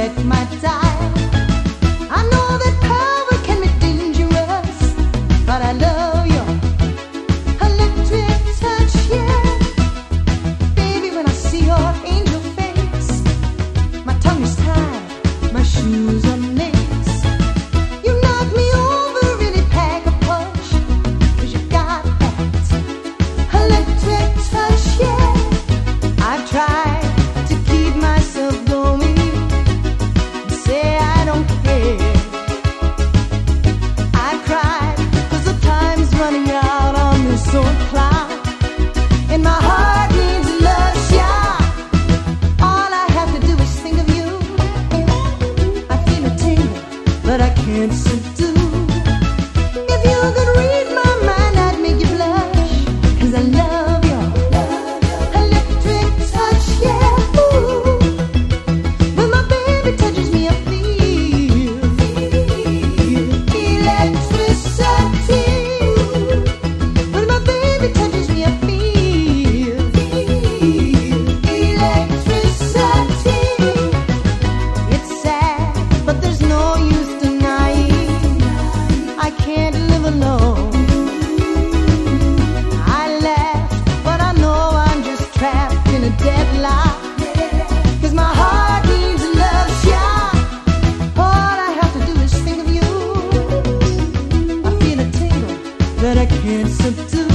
set my dial. I know that power can be dangerous, but I love your electric touch, yeah. Baby, when I see your angel face, my tongue is tied, my shoes are lace. You knock me over, really pack a punch, 'cause you got that electric touch, yeah. I've tried to keep myself going, say I don't care. I've cried 'cause the time's running out on this old clock, and my heart needs love, yeah. All I have to do is think of you. I feel a tingle, but I can't subdue. If you could read my mind, I'd make you blush, 'cause I love your electric touch, yeah. Ooh. When my baby touches me, I feel electricity. When my baby touches me, I feel electricity. It's sad, but there's no use denying I can't live alone. I laugh, but I know I'm just trapped in a deadlock, 'cause my heart needs love, yeah. All I have to do is think of you. I feel a tingle that I can't subdue.